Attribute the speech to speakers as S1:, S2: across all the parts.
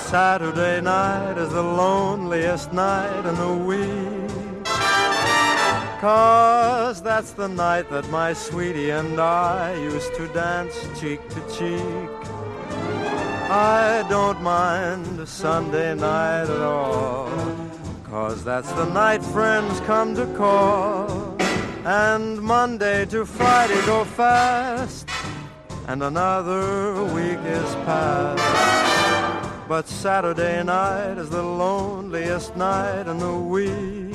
S1: Saturday night is the loneliest night in the week, 'cause that's the night that my sweetie and I used to dance cheek to cheek. I don't mind Sunday night at all, 'cause that's the night friends come to call. And Monday to Friday go fast, and another week is past. But Saturday night is the loneliest night in the week.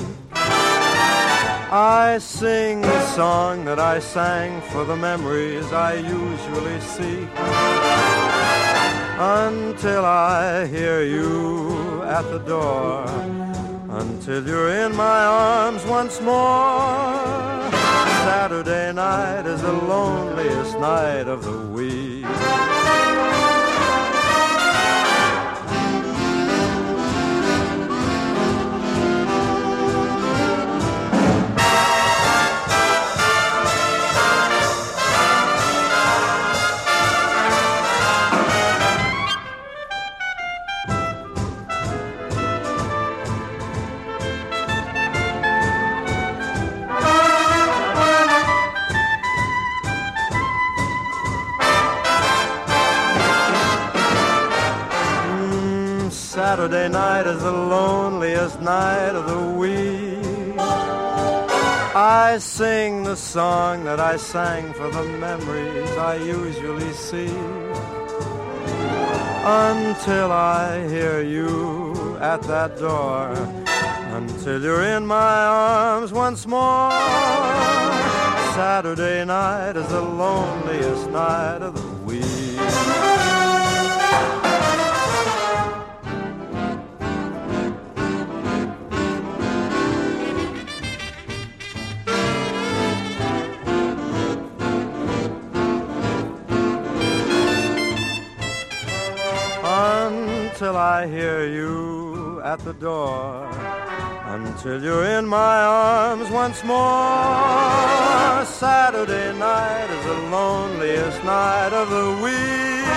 S1: I sing the song that I sang for the memories I usually seek, until I hear you at the door, until you're in my arms once more. Saturday night is the loneliest night of the week. Saturday night is the loneliest night of the week. I sing the song that I sang for the memories I usually see, until I hear you at that door, until you're in my arms once more. Saturday night is the loneliest night of the week. Until I hear you at the door, until you're in my arms once more. Saturday night is the loneliest night of the week.